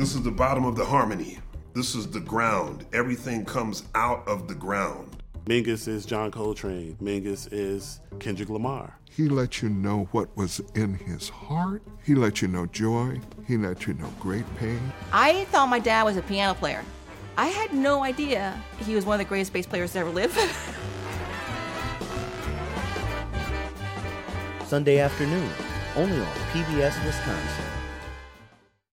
This is the bottom of the harmony. This is the ground. Everything comes out of the ground. Mingus is John Coltrane. Mingus is Kendrick Lamar. He let you know what was in his heart. He let you know joy. He let you know great pain. I thought my dad was a piano player. I had no idea he was one of the greatest bass players to ever live. Sunday afternoon, only on PBS Wisconsin.